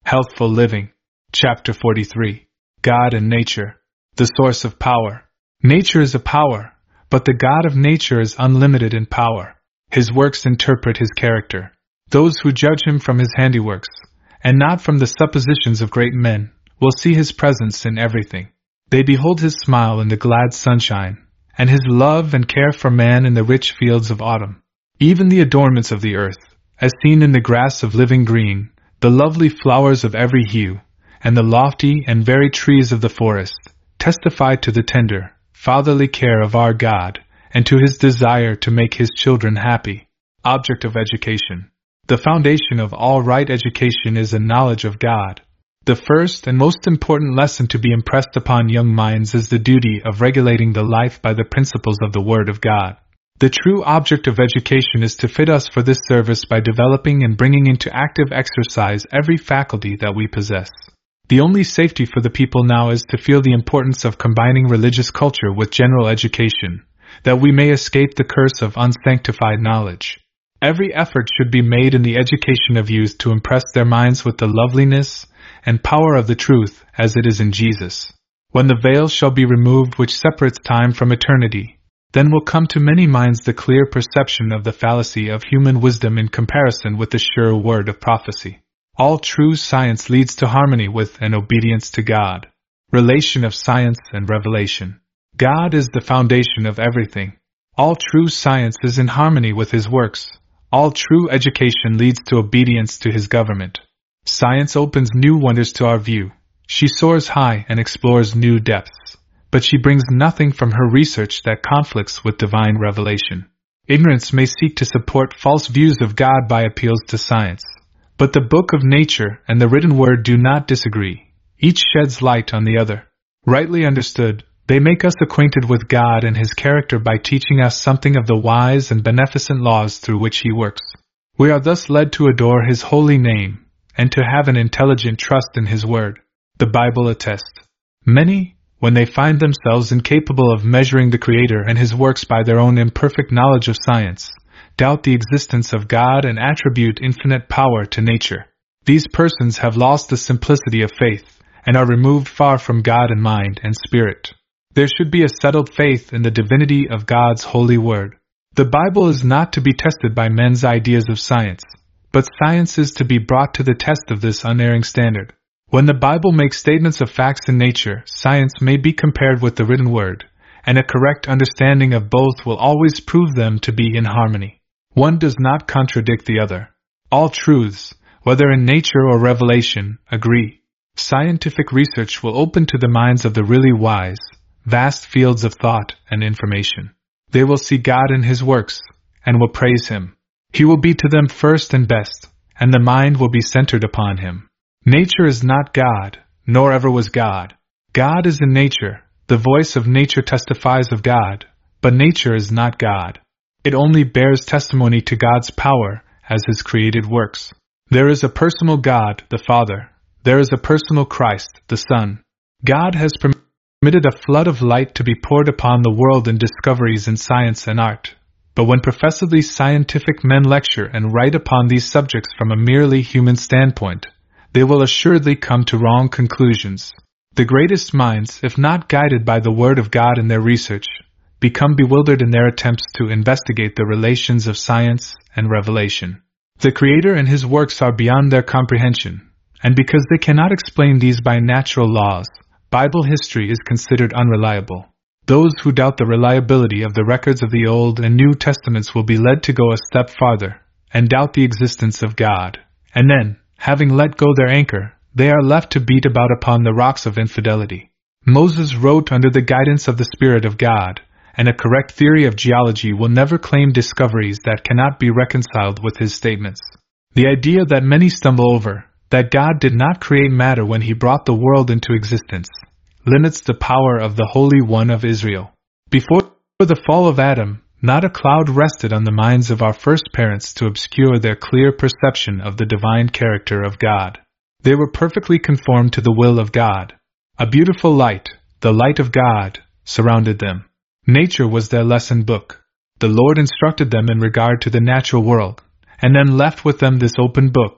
Healthful Living. Chapter 43. God and Nature. The source of power. Nature is a power, but the God of nature is unlimited in power. His works interpret his character. Those who judge him from his handiworks, and not from the suppositions of great men, will see his presence in everything. They behold his smile in the glad sunshine, and his love and care for man in the rich fields of autumn. Even the adornments of the earth, as seen in the grass of living green, the lovely flowers of every hue, and the lofty and varied trees of the forest, testify to the tender, fatherly care of our God, and to his desire to make his children happy. Object of education. The foundation of all right education is a knowledge of God. The first and most important lesson to be impressed upon young minds is the duty of regulating the life by the principles of the Word of God. The true object of education is to fit us for this service by developing and bringing into active exercise every faculty that we possess. The only safety for the people now is to feel the importance of combining religious culture with general education, that we may escape the curse of unsanctified knowledge. Every effort should be made in the education of youth to impress their minds with the loveliness and power of the truth as it is in Jesus. When the veil shall be removed which separates time from eternity, then will come to many minds the clear perception of the fallacy of human wisdom in comparison with the sure word of prophecy. All true science leads to harmony with and obedience to God. Relation of science and revelation. God is the foundation of everything. All true science is in harmony with his works. All true education leads to obedience to his government. Science opens new wonders to our view. She soars high and explores new depths, but she brings nothing from her research that conflicts with divine revelation. Ignorance may seek to support false views of God by appeals to science, but the book of nature and the written word do not disagree. Each sheds light on the other. Rightly understood, they make us acquainted with God and his character by teaching us something of the wise and beneficent laws through which he works. We are thus led to adore his holy name, and to have an intelligent trust in his word. The Bible attests. Many, when they find themselves incapable of measuring the Creator and his works by their own imperfect knowledge of science, doubt the existence of God and attribute infinite power to nature. These persons have lost the simplicity of faith, and are removed far from God in mind and spirit. There should be a settled faith in the divinity of God's holy word. The Bible is not to be tested by men's ideas of science, but science is to be brought to the test of this unerring standard. When the Bible makes statements of facts in nature, science may be compared with the written word, and a correct understanding of both will always prove them to be in harmony. One does not contradict the other. All truths, whether in nature or revelation, agree. Scientific research will open to the minds of the really wise vast fields of thought and information. They will see God in his works, and will praise him. He will be to them first and best, and the mind will be centered upon him. Nature is not God, nor ever was God. God is in nature. The voice of nature testifies of God, but nature is not God. It only bears testimony to God's power as his created works. There is a personal God, the Father. There is a personal Christ, the Son. God has permitted a flood of light to be poured upon the world in discoveries in science and art. But when professedly scientific men lecture and write upon these subjects from a merely human standpoint, they will assuredly come to wrong conclusions. The greatest minds, if not guided by the Word of God in their research, become bewildered in their attempts to investigate the relations of science and revelation. The Creator and his works are beyond their comprehension, and because they cannot explain these by natural laws, Bible history is considered unreliable. Those who doubt the reliability of the records of the Old and New Testaments will be led to go a step farther, and doubt the existence of God. And then, having let go their anchor, they are left to beat about upon the rocks of infidelity. Moses wrote under the guidance of the Spirit of God, and a correct theory of geology will never claim discoveries that cannot be reconciled with his statements. The idea that many stumble over, that God did not create matter when he brought the world into existence, limits the power of the Holy One of Israel. Before the fall of Adam, not a cloud rested on the minds of our first parents to obscure their clear perception of the divine character of God. They were perfectly conformed to the will of God. A beautiful light, the light of God, surrounded them. Nature was their lesson book. The Lord instructed them in regard to the natural world, and then left with them this open book,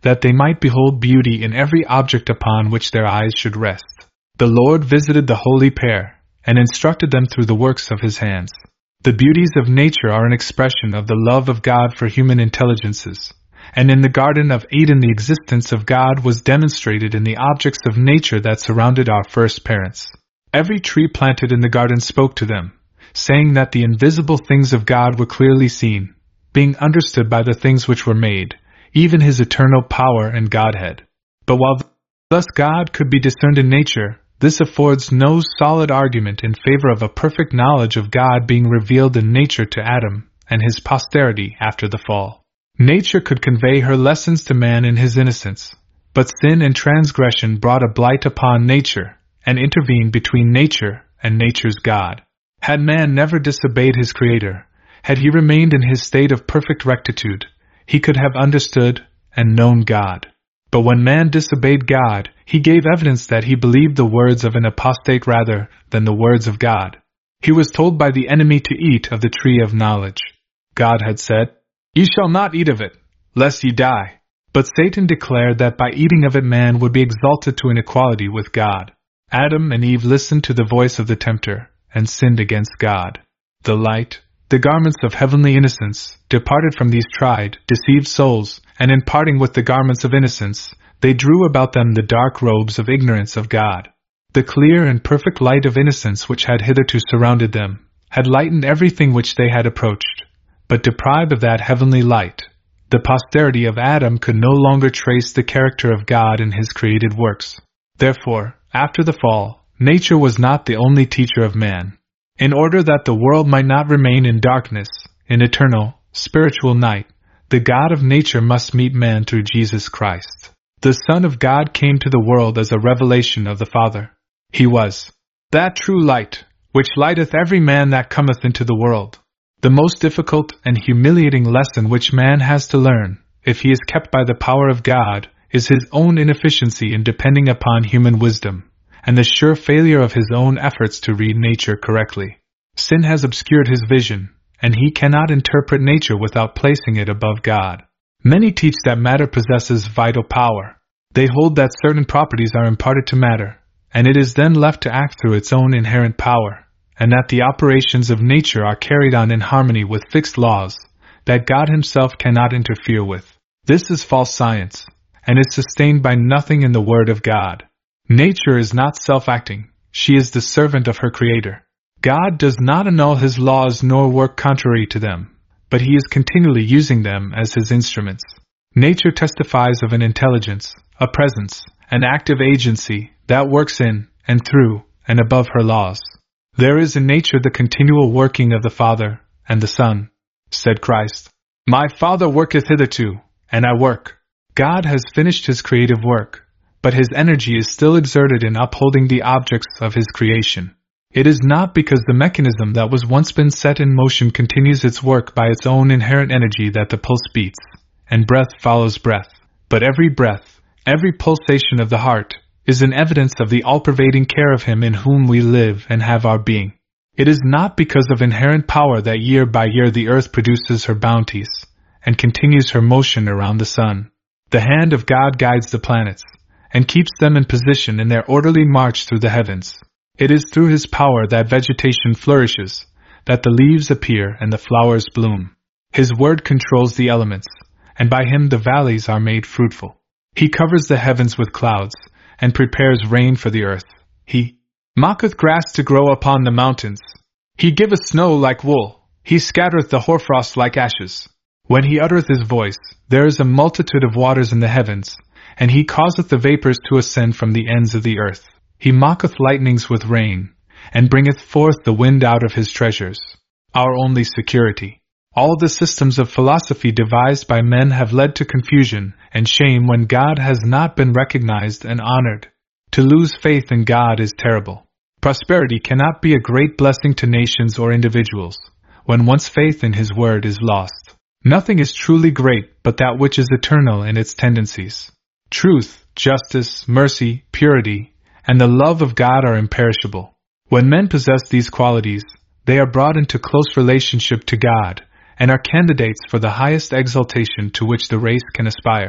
that they might behold beauty in every object upon which their eyes should rest. The Lord visited the holy pair, and instructed them through the works of his hands. The beauties of nature are an expression of the love of God for human intelligences, and in the Garden of Eden the existence of God was demonstrated in the objects of nature that surrounded our first parents. Every tree planted in the garden spoke to them, saying that the invisible things of God were clearly seen, being understood by the things which were made, even his eternal power and Godhead. But while thus God could be discerned in nature, this affords no solid argument in favor of a perfect knowledge of God being revealed in nature to Adam and his posterity after the fall. Nature could convey her lessons to man in his innocence, but sin and transgression brought a blight upon nature, and intervened between nature and nature's God. Had man never disobeyed his Creator, had he remained in his state of perfect rectitude, he could have understood and known God. But when man disobeyed God, he gave evidence that he believed the words of an apostate rather than the words of God. He was told by the enemy to eat of the tree of knowledge. God had said, "Ye shall not eat of it, lest ye die." But Satan declared that by eating of it man would be exalted to an equality with God. Adam and Eve listened to the voice of the tempter, and sinned against God. The light, the garments of heavenly innocence, departed from these tried, deceived souls, and in parting with the garments of innocence, they drew about them the dark robes of ignorance of God. The clear and perfect light of innocence which had hitherto surrounded them, had lightened everything which they had approached, but deprived of that heavenly light, the posterity of Adam could no longer trace the character of God in his created works. Therefore, after the fall, nature was not the only teacher of man. In order that the world might not remain in darkness, in eternal, spiritual night, the God of nature must meet man through Jesus Christ. The Son of God came to the world as a revelation of the Father. He was that true light, which lighteth every man that cometh into the world. The most difficult and humiliating lesson which man has to learn, if he is kept by the power of God, is his own inefficiency in depending upon human wisdom, and the sure failure of his own efforts to read nature correctly. Sin has obscured his vision, and he cannot interpret nature without placing it above God. Many teach that matter possesses vital power. They hold that certain properties are imparted to matter, and it is then left to act through its own inherent power, and that the operations of nature are carried on in harmony with fixed laws, that God himself cannot interfere with. This is false science, and is sustained by nothing in the Word of God. Nature is not self-acting, she is the servant of her Creator. God does not annul his laws nor work contrary to them, but he is continually using them as his instruments. Nature testifies of an intelligence, a presence, an active agency that works in, and through, and above her laws. There is in nature the continual working of the Father and the Son. Said Christ, "My Father worketh hitherto, and I work." God has finished his creative work, but his energy is still exerted in upholding the objects of his creation. It is not because the mechanism that was once been set in motion continues its work by its own inherent energy that the pulse beats, and breath follows breath, but every breath, every pulsation of the heart, is an evidence of the all-pervading care of him in whom we live and have our being. It is not because of inherent power that year by year the earth produces her bounties, and continues her motion around the sun. The hand of God guides the planets, and keeps them in position in their orderly march through the heavens. It is through his power that vegetation flourishes, that the leaves appear and the flowers bloom. His word controls the elements, and by him the valleys are made fruitful. He covers the heavens with clouds, and prepares rain for the earth. He maketh grass to grow upon the mountains. He giveth snow like wool. He scattereth the hoarfrost like ashes. When he uttereth his voice, there is a multitude of waters in the heavens, and he causeth the vapors to ascend from the ends of the earth. He mocketh lightnings with rain, and bringeth forth the wind out of his treasures. Our only security. All the systems of philosophy devised by men have led to confusion and shame when God has not been recognized and honored. To lose faith in God is terrible. Prosperity cannot be a great blessing to nations or individuals when once faith in his word is lost. Nothing is truly great but that which is eternal in its tendencies. Truth, justice, mercy, purity, and the love of God are imperishable. When men possess these qualities, they are brought into close relationship to God, and are candidates for the highest exaltation to which the race can aspire.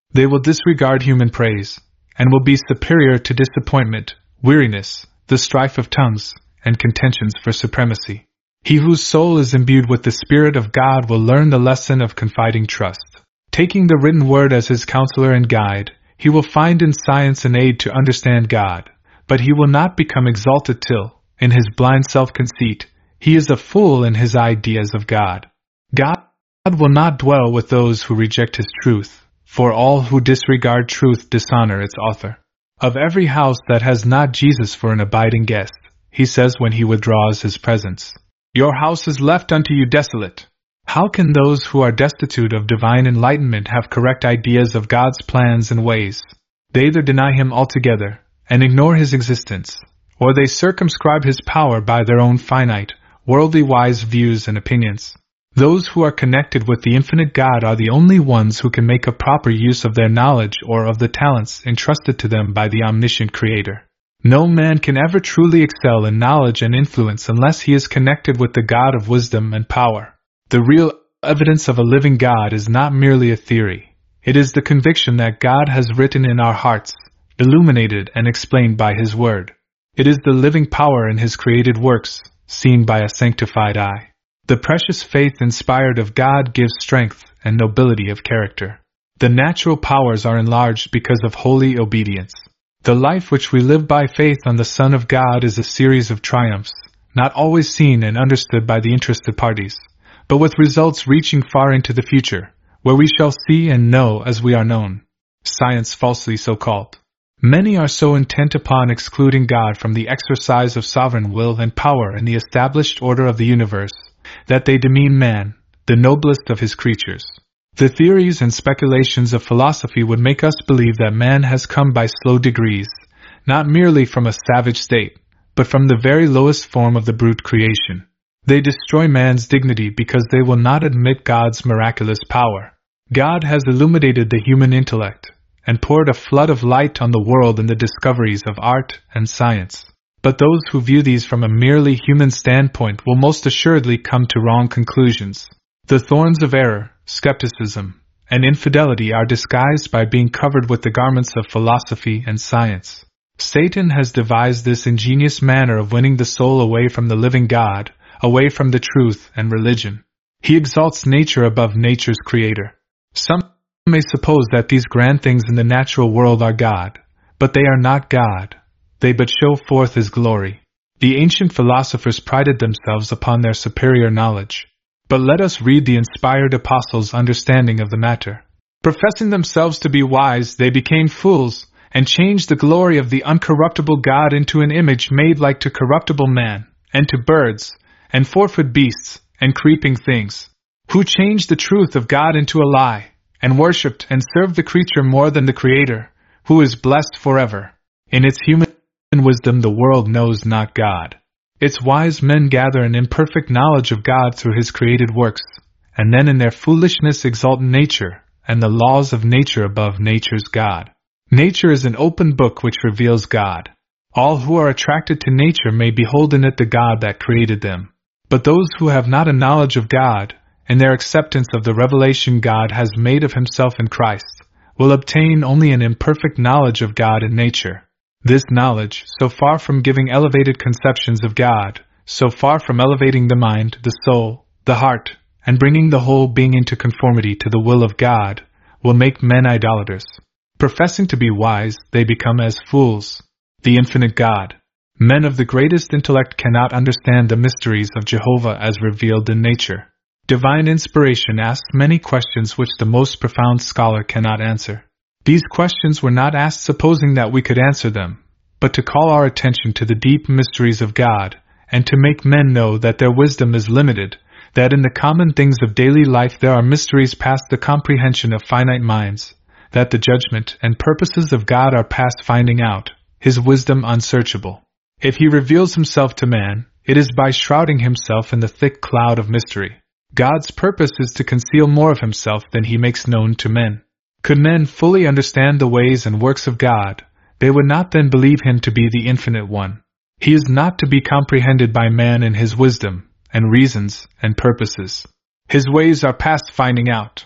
They will disregard human praise, and will be superior to disappointment, weariness, the strife of tongues, and contentions for supremacy. He whose soul is imbued with the Spirit of God will learn the lesson of confiding trust. Taking the written word as his counselor and guide, he will find in science an aid to understand God, but he will not become exalted till, in his blind self-conceit, he is a fool in his ideas of God. God will not dwell with those who reject his truth, for all who disregard truth dishonor its author. Of every house that has not Jesus for an abiding guest, he says when he withdraws his presence, "Your house is left unto you desolate." How can those who are destitute of divine enlightenment have correct ideas of God's plans and ways? They either deny him altogether and ignore his existence, or they circumscribe his power by their own finite, worldly wise views and opinions. Those who are connected with the infinite God are the only ones who can make a proper use of their knowledge or of the talents entrusted to them by the omniscient Creator. No man can ever truly excel in knowledge and influence unless he is connected with the God of wisdom and power. The real evidence of a living God is not merely a theory. It is the conviction that God has written in our hearts, illuminated and explained by His Word. It is the living power in His created works, seen by a sanctified eye. The precious faith inspired of God gives strength and nobility of character. The natural powers are enlarged because of holy obedience. The life which we live by faith on the Son of God is a series of triumphs, not always seen and understood by the interested parties, but with results reaching far into the future, where we shall see and know as we are known. Science falsely so called. Many are so intent upon excluding God from the exercise of sovereign will and power in the established order of the universe, that they demean man, the noblest of his creatures. The theories and speculations of philosophy would make us believe that man has come by slow degrees, not merely from a savage state, but from the very lowest form of the brute creation. They destroy man's dignity because they will not admit God's miraculous power. God has illuminated the human intellect, and poured a flood of light on the world in the discoveries of art and science. But those who view these from a merely human standpoint will most assuredly come to wrong conclusions. The thorns of error, skepticism, and infidelity are disguised by being covered with the garments of philosophy and science. Satan has devised this ingenious manner of winning the soul away from the living God, away from the truth and religion. He exalts nature above nature's creator. Some may suppose that these grand things in the natural world are God, but they are not God. They but show forth His glory. The ancient philosophers prided themselves upon their superior knowledge. But let us read the inspired apostles' understanding of the matter. Professing themselves to be wise, they became fools, and changed the glory of the uncorruptible God into an image made like to corruptible man, and to birds, and 4-foot beasts, and creeping things, who changed the truth of God into a lie, and worshipped and served the creature more than the Creator, who is blessed forever. In its human wisdom the world knows not God. Its wise men gather an imperfect knowledge of God through His created works, and then in their foolishness exalt nature, and the laws of nature above nature's God. Nature is an open book which reveals God. All who are attracted to nature may behold in it the God that created them. But those who have not a knowledge of God, and their acceptance of the revelation God has made of Himself in Christ, will obtain only an imperfect knowledge of God and nature. This knowledge, so far from giving elevated conceptions of God, so far from elevating the mind, the soul, the heart, and bringing the whole being into conformity to the will of God, will make men idolaters. Professing to be wise, they become as fools. The infinite God. Men of the greatest intellect cannot understand the mysteries of Jehovah as revealed in nature. Divine inspiration asks many questions which the most profound scholar cannot answer. These questions were not asked supposing that we could answer them, but to call our attention to the deep mysteries of God, and to make men know that their wisdom is limited, that in the common things of daily life there are mysteries past the comprehension of finite minds, that the judgment and purposes of God are past finding out, His wisdom unsearchable. If He reveals Himself to man, it is by shrouding Himself in the thick cloud of mystery. God's purpose is to conceal more of Himself than He makes known to men. Could men fully understand the ways and works of God, they would not then believe Him to be the Infinite One. He is not to be comprehended by man in His wisdom, and reasons, and purposes. His ways are past finding out.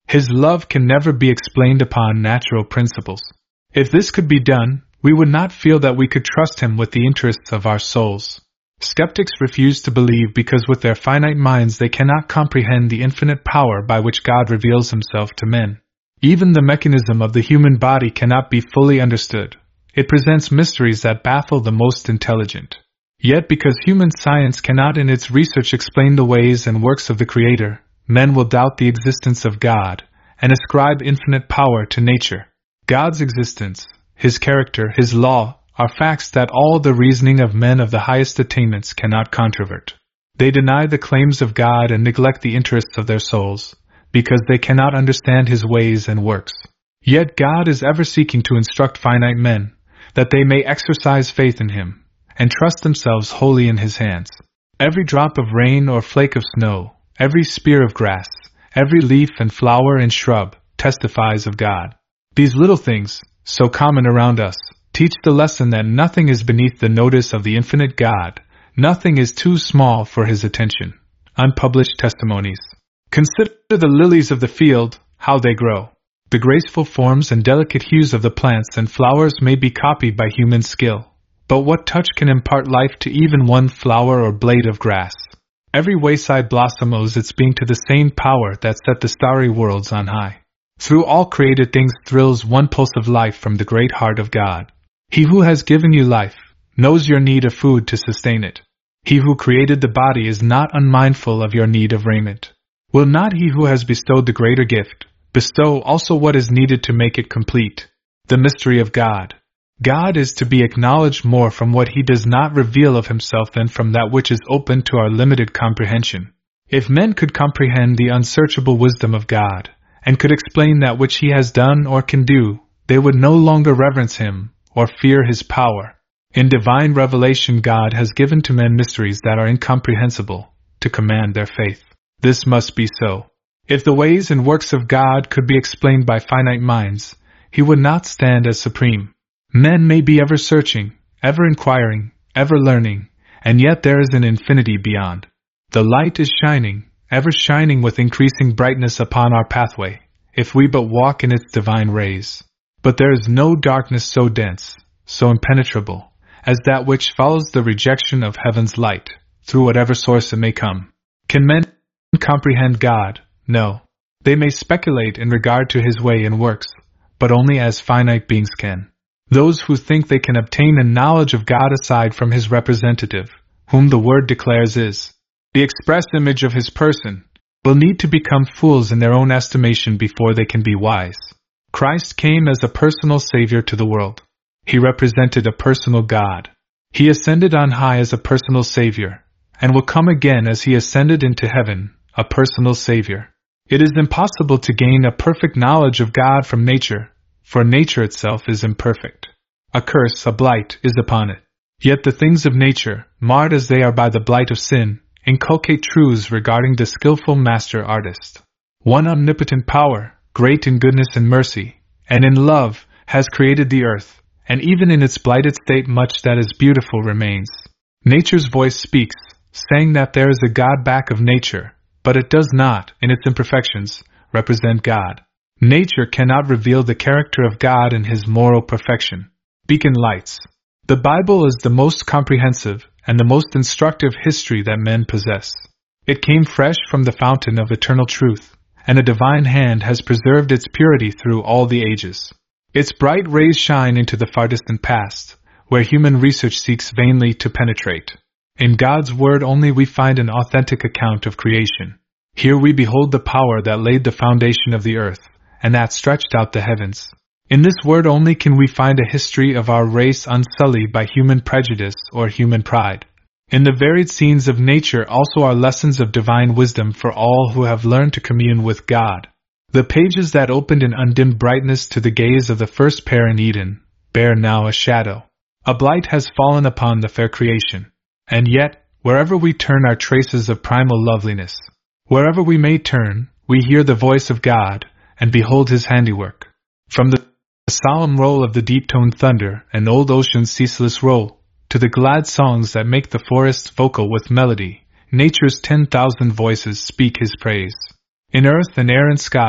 His love can never be explained upon natural principles. If this could be done, we would not feel that we could trust Him with the interests of our souls. Skeptics refuse to believe because with their finite minds they cannot comprehend the infinite power by which God reveals Himself to men. Even the mechanism of the human body cannot be fully understood. It presents mysteries that baffle the most intelligent. Yet because human science cannot in its research explain the ways and works of the Creator, men will doubt the existence of God and ascribe infinite power to nature. God's existence, His character, His law, are facts that all the reasoning of men of the highest attainments cannot controvert. They deny the claims of God and neglect the interests of their souls, because they cannot understand His ways and works. Yet God is ever seeking to instruct finite men, that they may exercise faith in Him, and trust themselves wholly in His hands. Every drop of rain or flake of snow, every spear of grass, every leaf and flower and shrub, testifies of God. These little things, so common around us, teach the lesson that nothing is beneath the notice of the infinite God, nothing is too small for His attention. Unpublished testimonies. Consider the lilies of the field, how they grow. The graceful forms and delicate hues of the plants and flowers may be copied by human skill, but what touch can impart life to even one flower or blade of grass? Every wayside blossom owes its being to the same power that set the starry worlds on high. Through all created things thrills one pulse of life from the great heart of God. He who has given you life knows your need of food to sustain it. He who created the body is not unmindful of your need of raiment. Will not He who has bestowed the greater gift bestow also what is needed to make it complete? The mystery of God. God is to be acknowledged more from what He does not reveal of Himself than from that which is open to our limited comprehension. If men could comprehend the unsearchable wisdom of God, and could explain that which He has done or can do, they would no longer reverence Him, or fear His power. In divine revelation God has given to men mysteries that are incomprehensible, to command their faith. This must be so. If the ways and works of God could be explained by finite minds, He would not stand as supreme. Men may be ever searching, ever inquiring, ever learning, and yet there is an infinity beyond. The light is shining, ever shining with increasing brightness upon our pathway, if we but walk in its divine rays. But there is no darkness so dense, so impenetrable, as that which follows the rejection of heaven's light, through whatever source it may come. Can men comprehend God? No. They may speculate in regard to His way and works, but only as finite beings can. Those who think they can obtain a knowledge of God aside from His representative, whom the Word declares is the express image of His person, will need to become fools in their own estimation before they can be wise. Christ came as a personal Savior to the world. He represented a personal God. He ascended on high as a personal Savior, and will come again as He ascended into heaven, a personal Savior. It is impossible to gain a perfect knowledge of God from nature, for nature itself is imperfect. A curse, a blight, is upon it. Yet the things of nature, marred as they are by the blight of sin, inculcate truths regarding the skillful master artist. One omnipotent power, great in goodness and mercy, and in love, has created the earth, and even in its blighted state much that is beautiful remains. Nature's voice speaks, saying that there is a God back of nature, but it does not, in its imperfections, represent God. Nature cannot reveal the character of God in His moral perfection. Beacon lights. The Bible is the most comprehensive and the most instructive history that men possess. It came fresh from the fountain of eternal truth, and a divine hand has preserved its purity through all the ages. Its bright rays shine into the far distant past, where human research seeks vainly to penetrate. In God's Word only we find an authentic account of creation. Here we behold the power that laid the foundation of the earth, and that stretched out the heavens. In this Word only can we find a history of our race unsullied by human prejudice or human pride. In the varied scenes of nature also are lessons of divine wisdom for all who have learned to commune with God. The pages that opened in undimmed brightness to the gaze of the first pair in Eden bear now a shadow. A blight has fallen upon the fair creation. And yet, wherever we turn are traces of primal loveliness. Wherever we may turn, we hear the voice of God, and behold His handiwork. From the solemn roll of the deep-toned thunder and old ocean's ceaseless roll, to the glad songs that make the forest vocal with melody, nature's 10,000 voices speak His praise. In earth and air and sky,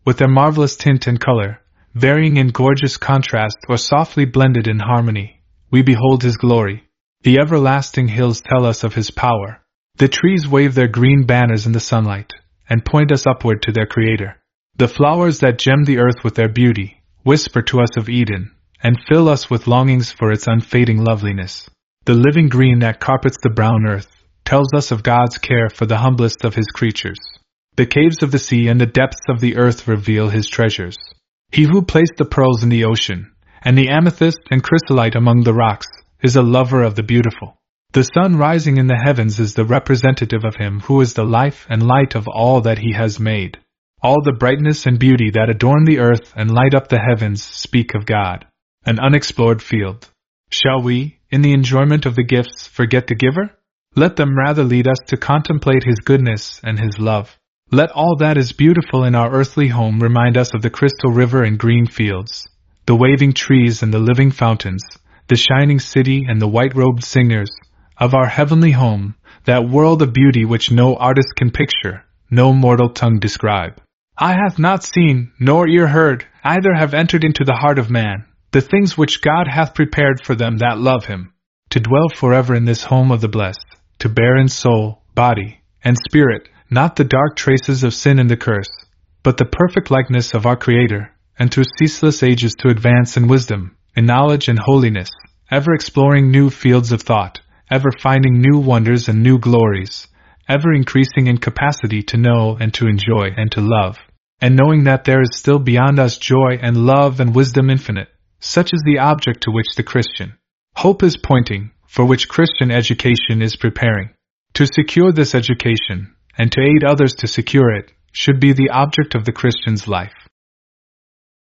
with their marvelous tint and color, varying in gorgeous contrast or softly blended in harmony, we behold His glory. The everlasting hills tell us of His power. The trees wave their green banners in the sunlight, and point us upward to their Creator. The flowers that gem the earth with their beauty whisper to us of Eden, and fill us with longings for its unfading loveliness. The living green that carpets the brown earth tells us of God's care for the humblest of His creatures. The caves of the sea and the depths of the earth reveal His treasures. He who placed the pearls in the ocean, and the amethyst and chrysolite among the rocks, is a lover of the beautiful. The sun rising in the heavens is the representative of Him who is the life and light of all that He has made. All the brightness and beauty that adorn the earth and light up the heavens speak of God, an unexplored field. Shall we, in the enjoyment of the gifts, forget the giver? Let them rather lead us to contemplate His goodness and His love. Let all that is beautiful in our earthly home remind us of the crystal river and green fields, the waving trees and the living fountains, the shining city and the white-robed singers, of our heavenly home, that world of beauty which no artist can picture, no mortal tongue describe. Eye hath not seen, nor ear heard, either have entered into the heart of man, the things which God hath prepared for them that love Him, to dwell forever in this home of the blessed, to bear in soul, body, and spirit, not the dark traces of sin and the curse, but the perfect likeness of our Creator, and through ceaseless ages to advance in wisdom, in knowledge and holiness, ever exploring new fields of thought, ever finding new wonders and new glories, ever increasing in capacity to know and to enjoy and to love, and knowing that there is still beyond us joy and love and wisdom infinite. Such is the object to which the Christian hope is pointing, for which Christian education is preparing. To secure this education, and to aid others to secure it, should be the object of the Christian's life.